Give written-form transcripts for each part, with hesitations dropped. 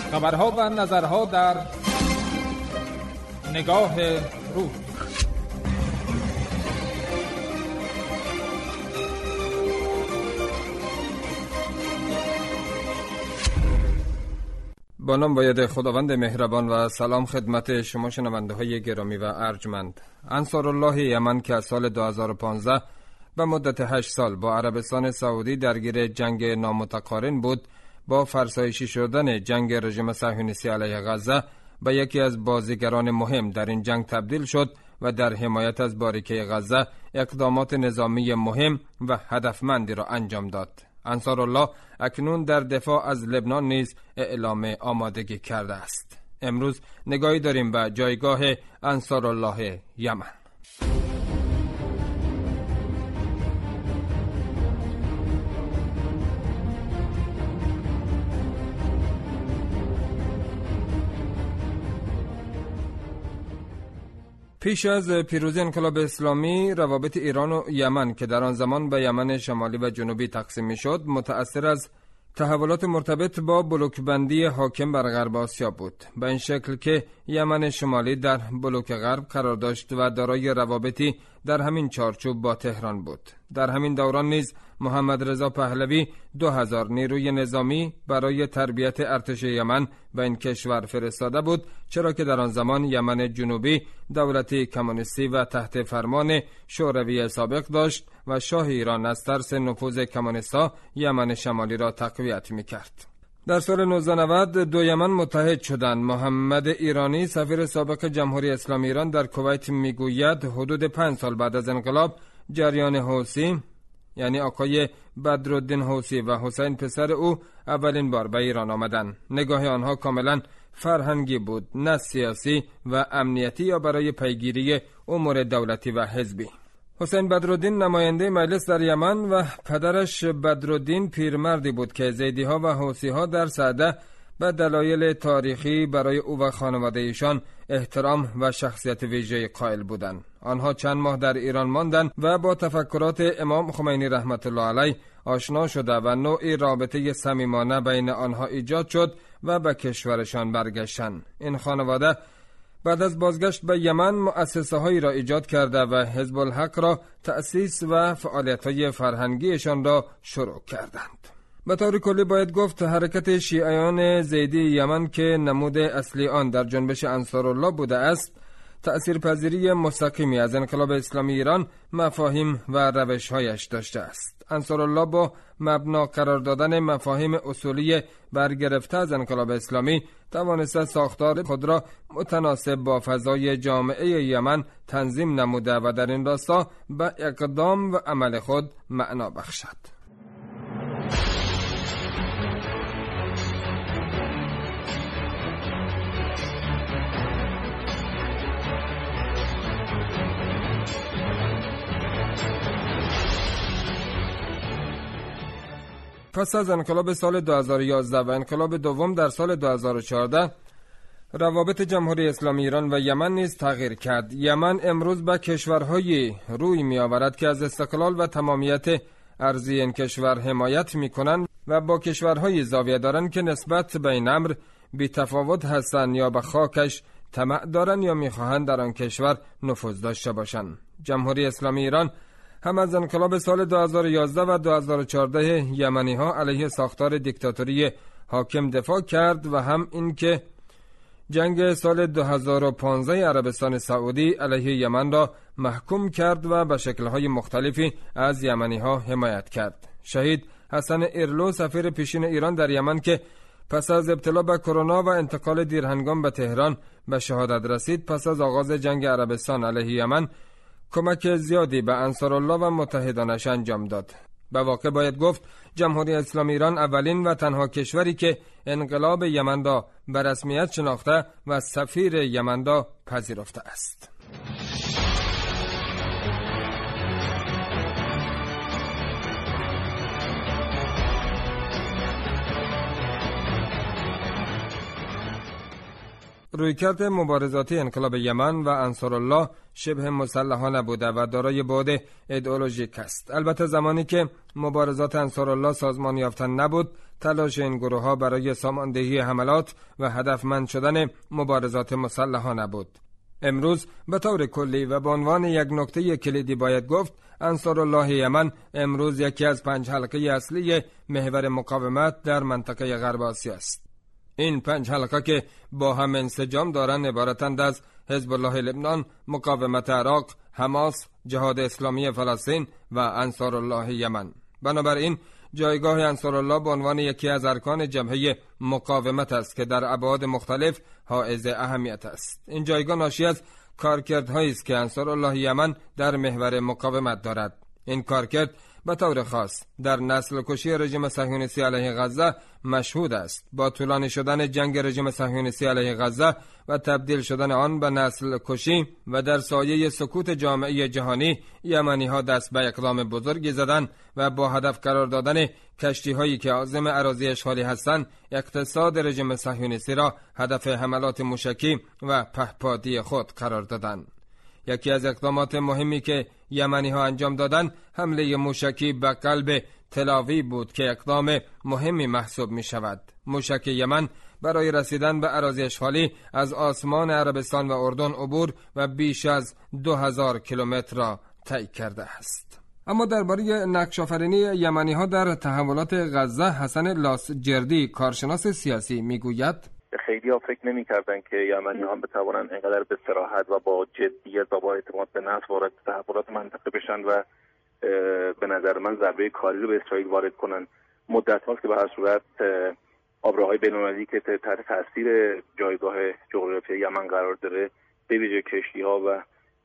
خبرها و نظرها در نگاه روز. با نام باید خداوند مهربان و سلام خدمت شما شنونده های گرامی و ارجمند. انصارالله یمن که از سال 2015 به مدت 8 سال با عربستان سعودی درگیر جنگ نامتقارن بود، با فرسایشی شدن جنگ رژیم صهیونیستی علیه غزه به یکی از بازیگران مهم در این جنگ تبدیل شد و در حمایت از باریکه غزه اقدامات نظامی مهم و هدفمندی را انجام داد. انصارالله اکنون در دفاع از لبنان نیز اعلام آمادگی کرده است. امروز نگاهی داریم به جایگاه انصارالله یمن. پیش از پیروزی انقلاب اسلامی، روابط ایران و یمن که در آن زمان به یمن شمالی و جنوبی تقسیم می‌شد، متأثر از تحولات مرتبط با بلوکبندی حاکم بر غرب آسیا بود، به این شکل که یمن شمالی در بلوک غرب قرار داشت و دارای روابطی در همین چارچوب با تهران بود. در همین دوران نیز محمد رضا پهلوی 2000 نیروی نظامی برای تربیت ارتش یمن به این کشور فرستاده بود، چرا که در آن زمان یمن جنوبی دولتی کمونیستی و تحت فرمان شوروی سابق داشت و شاه ایران از ترس نفوذ کمونیست‌ها یمن شمالی را تقویت می‌کرد. در سال 1990 دو یمن متحد شدند. محمد ایرانی سفیر سابق جمهوری اسلامی ایران در کویت میگوید حدود 5 سال بعد از انقلاب جریان حوثی، یعنی آقای بدرالدین حوثی و حسین پسر او، اولین بار به ایران آمدند. نگاه آنها کاملا فرهنگی بود، نه سیاسی و امنیتی یا برای پیگیری امور دولتی و حزبی. حسین بدرالدین نماینده مجلس در یمن و پدرش بدرالدین پیرمردی بود که زیدی‌ها و حوثی‌ها در سعده به دلایل تاریخی برای او و خانواده ایشان احترام و شخصیت ویژه قائل بودند. آنها چند ماه در ایران ماندند و با تفکرات امام خمینی رحمت الله علیه آشنا شده و نوعی رابطه صمیمانه بین آنها ایجاد شد و به کشورشان برگشتند. این خانواده بعد از بازگشت به یمن مؤسسه‌هایی را ایجاد کرده و حزب الحق را تأسیس و فعالیت‌های فرهنگیشان را شروع کردند. به طور کلی باید گفت حرکت شیعیان زیدی یمن که نمود اصلی آن در جنبش انصارالله بوده است، تأثیرپذیری مستقیمی از انقلاب اسلامی ایران مفاهیم و روش‌هایش داشته است. انصارالله با مبنا قرار دادن مفاهیم اصولی برگرفته از انقلاب اسلامی توانسته ساختار خود را متناسب با فضای جامعه یمن تنظیم نموده و در این راستا به اقدام و عمل خود معنا بخشد. پس از انقلاب سال 2011 و انقلاب دوم در سال 2014 روابط جمهوری اسلامی ایران و یمن نیز تغییر کرد. یمن امروز به کشورهایی روی می آورد که از استقلال و تمامیت ارضی این کشور حمایت می کنند و با کشورهایی زاویه دارند که نسبت به این امر بی تفاوت هستند یا به خاکش طمع دارند یا می خواهند در آن کشور نفوذ داشته باشند. جمهوری اسلامی ایران هم از انقلاب سال 2011 و 2014 یمنی ها علیه ساختار دیکتاتوری حاکم دفاع کرد و هم این که جنگ سال 2015 عربستان سعودی علیه یمن را محکوم کرد و به شکل‌های مختلفی از یمنی ها حمایت کرد. شهید حسن ایرلو سفیر پیشین ایران در یمن که پس از ابتلا به کرونا و انتقال دیرهنگام به تهران به شهادت رسید، پس از آغاز جنگ عربستان علیه یمن کمک زیادی به انصارالله و متحدانش انجام داد. به واقع باید گفت جمهوری اسلامی ایران اولین و تنها کشوری که انقلاب یمن را به رسمیت شناخته و سفیر یمن را پذیرفته است. رویکرد مبارزاتی انقلاب یمن و انصارالله شبه مسلحانه بوده و دارای بعد ایدئولوژیک است. البته زمانی که مبارزات انصارالله سازمان یافته نبود، تلاش این گروه ها برای ساماندهی حملات و هدفمند شدن مبارزات مسلحانه بود. امروز به طور کلی و به عنوان یک نکته کلیدی باید گفت انصارالله یمن امروز یکی از 5 حلقه اصلی محور مقاومت در منطقه غرب آسیا است. این 5 حلقه که با هم انسجام دارند عبارتند از حزب الله لبنان، مقاومت عراق، حماس، جهاد اسلامی فلسطین و انصارالله یمن. بنابراین جایگاه انصارالله به عنوان یکی از ارکان جبهه مقاومت است که در ابعاد مختلف حائز اهمیت است. این جایگاه ناشی از کارکردهایی است که انصارالله یمن در محور مقاومت دارد. این کارکرد به طور خاص در نسل کشی رژیم صهیونیستی علیه غزه مشهود است. با طولانی شدن جنگ رژیم صهیونیستی علیه غزه و تبدیل شدن آن به نسل کشی و در سایه سکوت جامعه جهانی، یمنی ها دست به اقدام بزرگی زدند و با هدف قرار دادن کشتی هایی که عازم اراضی اشغالی هستند، اقتصاد رژیم صهیونیستی را هدف حملات موشکی و پهپادی خود قرار دادند. یکی از اقدامات مهمی که یمنی ها انجام دادند حمله موشکی به قلب تلاویو بود که اقدام مهمی محسوب می شود. موشک یمن برای رسیدن به اراضی اشغالی از آسمان عربستان و اردن عبور و بیش از 2000 کیلومتر را طی کرده است. اما درباره نقش‌آفرینی یمنی ها در تحولات غزه، حسن لاسجردی کارشناس سیاسی میگوید خیلی ها فکر نمی کردن که یمنی ها بتوانند اینقدر به صراحت و با جدیت و با اعتماد به نفس وارد تحولات منطقه بشن و به نظر من ضربه کاری رو به اسرائیل وارد کنن. مدت هاست که به هر صورت آبراهای بین‌المللی که تحت تاثیر جایگاه جغرافیایی یمن قرار داره، به ویژه کشتی ها و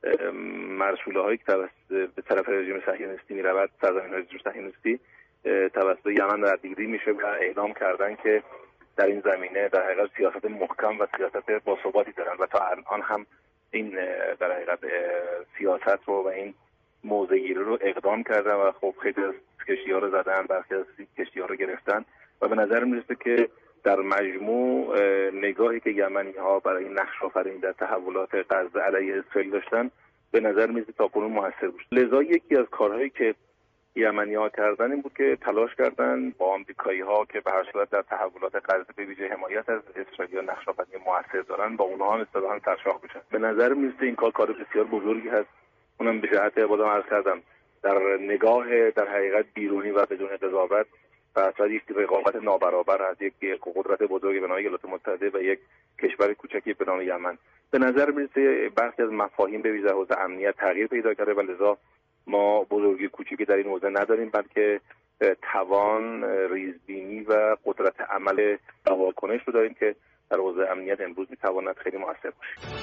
مرسوله هایی که به طرف رژیم صهیونیستی میرود، سرزمین رژیم صهیونیستی توسط یمن درگیری میشه و اعلام کردن که در این زمینه در حقیقت سیاست محکم و سیاست باثباتی دارن و تا الان هم این در حقیقت سیاست رو و این موضع گیری رو اقدام کردن و خب خیلی از کشتی‌ها رو زدن، برخی از کشتی‌ها رو گرفتن و به نظر میرسه که در مجموع نگاهی که یمنی‌ها برای نقش آفرینی در تحولات غزه علیه اسرائیل داشتن به نظر میرسه تاکنون موثر بود. لذا یکی از کارهایی که یمنی‌ها کردن این بود که تلاش کردن با آمریکایی‌ها که به هر صورت در تحولات غزه به ویژه حمایت از اسرائیل نقش آفرینی موثر دارن با اونها هم اصطلاحاً سرشاخ بشن. به نظر میرسه این کار بسیار بزرگی هست. اونم به جهت بازم عرض کردم در نگاه در حقیقت بیرونی و بدون قضاوت و اصلا یک رقابت نابرابر از یک قدرت بزرگی به نام ایالات متحده و یک کشور کوچکی به نام یمن. به نظر میرسه بحثی از مفاهیم به ویژه حوزه امنیت تغییر پیدا کرده و لذا ما بزرگی کوچکی در این حوزه نداریم، بلکه توان ریزبینی و قدرت عمل و واکنش رو داریم که در حوزه امنیت امروز میتواند خیلی موثر باشه.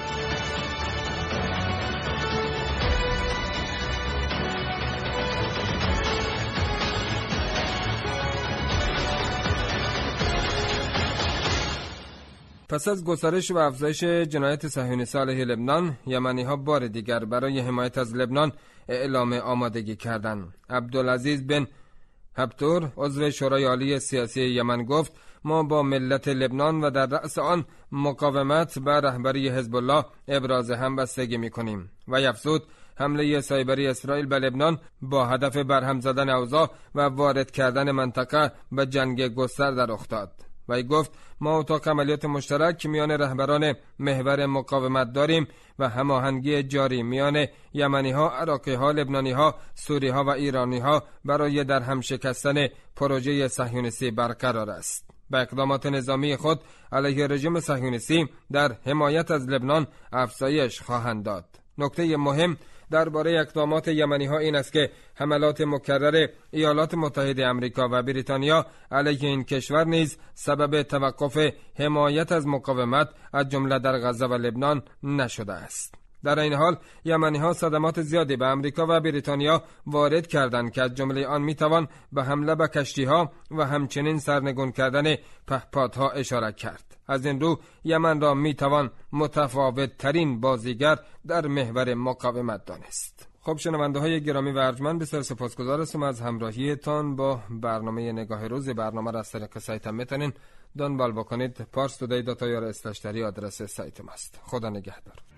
پس از گسترش و افزایش جنایت صهیونیستی علیه لبنان، یمنی‌ها بار دیگر برای حمایت از لبنان اعلام آمادگی کردند. عبدالعزیز بن هبتور عضو شورای عالی سیاسی یمن گفت ما با ملت لبنان و در رأس آن مقاومت به رهبری حزب الله ابراز همبستگی می‌کنیم و افزود حمله سایبری اسرائیل به لبنان با هدف برهم زدن اوضاع و وارد کردن منطقه به جنگ گسترده رخ داد. و گفت ما اتاق عملیات مشترک میان رهبران محور مقاومت داریم و هماهنگی جاری میان یمنی ها، عراقی ها، لبنانی ها، سوری ها و ایرانی ها برای در هم شکستن پروژه صهیونیستی برقرار است. با اقدامات نظامی خود علیه رژیم صهیونیستی در حمایت از لبنان افزایش خواهند داد. نکته مهم درباره اقدامات یمنی ها این است که حملات مکرر ایالات متحده آمریکا و بریتانیا علیه این کشور نیز سبب توقف حمایت از مقاومت از جمله در غزه و لبنان نشده است. در این حال یمنی ها صدمات زیادی به آمریکا و بریتانیا وارد کردند که از جمله آن میتوان به حمله به کشتی ها و همچنین سرنگون کردن پهپادها اشاره کرد. از این رو یمن را میتوان متفاوت ترین بازیگر در محور مقاومت دانست. خب شنونده های گرامی و ارجمند، بسیار سپاسگزار هستم از همراهیتان با برنامه نگاه روز. برنامه را از طریق سایت هم میتونین دنبال بکنید. parstoday.ir/dari آدرس سایت ماست. خدا نگهدار.